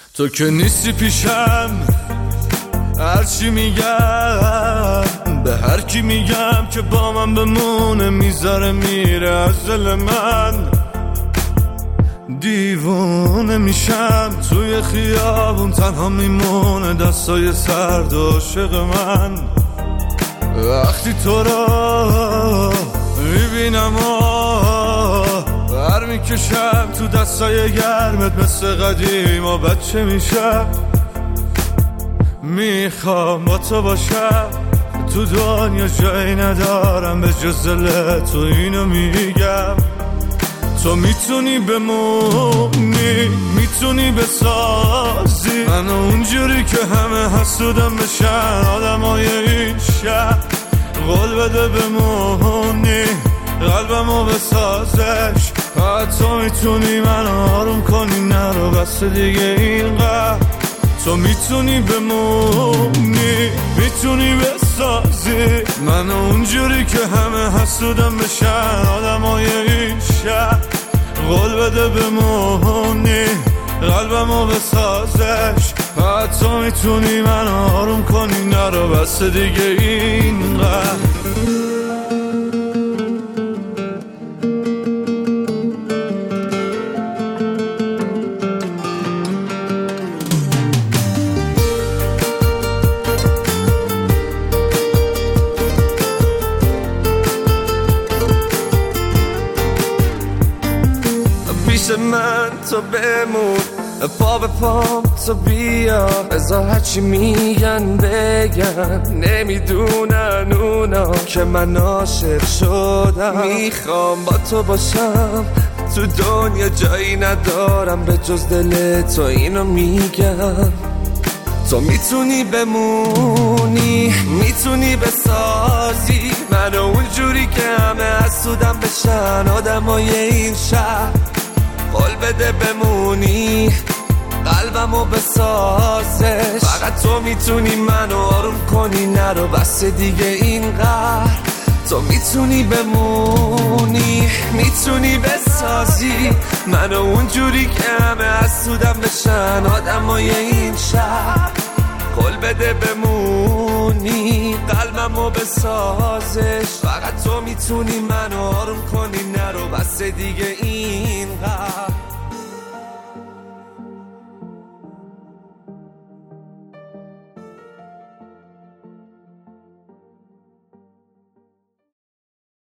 تو که نیستی پیشم، هرچی میگم به هر کی میگم که با من بمونه میذاره میره از دل من. دیوونه میشم توی خیابون تنها میمونه دستای سرد عاشق من. وقتی تو رو میبینم بر میکشم تو دستای گرمت مثل قدیم و بچه میشم. میخوام با تو باشم، تو دنیا جایی ندارم به جز دل تو، اینو میگم. تو میتونی بمونی، میتونی بسازی منو اونجوری که همه حسودم بشن آدمای این شهر. قول بده بمونی، قلبمو بسازش. تو میتونی منو آروم کنی، نرو بس دیگه اینقدر. تو میتونی بمونی، میتونی بسازی منو اونجوری که همه حسودم بشن آدمای این شهر. قول بده بمونی، قلبمو بسازش. تو میتونی منو آروم کنی، نرو بس دیگه اینقدر. پیش من تو بمون، پا به پام تو بیا. بذار هرچی میگن بگن، نمیدونن اونا که من عاشق شدم. میخوام با تو باشم، تو دنیا جایی ندارم به جز دل تو، اینو میگم. تو میتونی بمونی، میتونی بسازی منو اونجوری که همه حسودم بشن آدمای این شهر. قول بده بمونی، قلبمو بسازش. فقط تو میتونی منو آروم کنی، نرو بس دیگه اینقدر. تو میتونی بمونی، میتونی بسازی منو اونجوری که همه حسودم بشن آدمای این شهر. قول بده بمونی، قلبمو بسازش. فقط تو میتونی منو آروم کنی، نرو بس دیگه اینقدر.